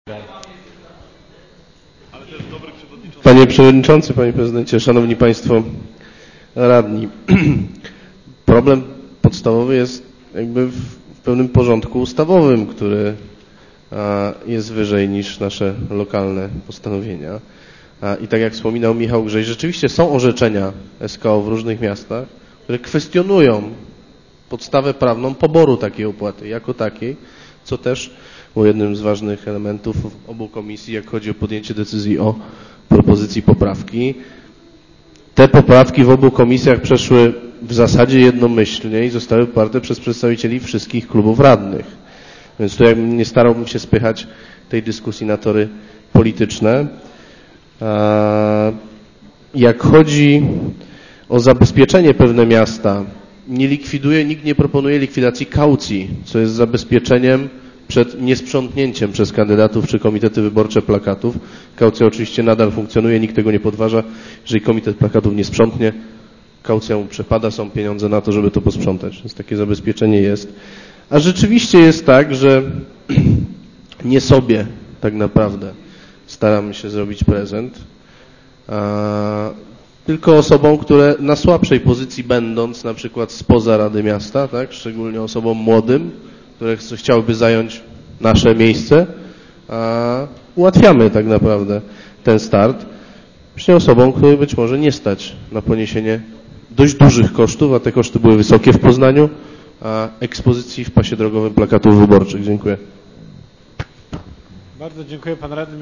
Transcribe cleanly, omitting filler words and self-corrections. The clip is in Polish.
Panie Przewodniczący, Panie Prezydencie, Szanowni Państwo Radni. Problem podstawowy jest jakby w pewnym porządku ustawowym, który jest wyżej niż nasze lokalne postanowienia. I tak jak wspominał Michał Grześ, rzeczywiście są orzeczenia SKO w różnych miastach, które kwestionują podstawę prawną poboru takiej opłaty jako takiej, co też było jednym z ważnych elementów obu komisji, jak chodzi o podjęcie decyzji o propozycji poprawki. Te poprawki w obu komisjach przeszły w zasadzie jednomyślnie i zostały poparte przez przedstawicieli wszystkich klubów radnych. Więc tu nie starałbym się spychać tej dyskusji na tory polityczne. Jak chodzi o zabezpieczenie pewne miasta, nikt nie proponuje likwidacji kaucji, co jest zabezpieczeniem przed niesprzątnięciem przez kandydatów czy komitety wyborcze plakatów. Kaucja oczywiście nadal funkcjonuje, nikt tego nie podważa. Jeżeli komitet plakatów nie sprzątnie, kaucja mu przepada, są pieniądze na to, żeby to posprzątać. Więc takie zabezpieczenie jest. A rzeczywiście jest tak, że nie sobie tak naprawdę staramy się zrobić prezent, tylko osobom, które na słabszej pozycji będąc, na przykład spoza Rady Miasta, tak, szczególnie osobom młodym, które chciałyby zająć nasze miejsce, ułatwiamy tak naprawdę ten start. Właśnie osobom, które być może nie stać na poniesienie dość dużych kosztów, a te koszty były wysokie w Poznaniu, ekspozycji w pasie drogowym plakatów wyborczych. Dziękuję. Bardzo dziękuję, pan radny.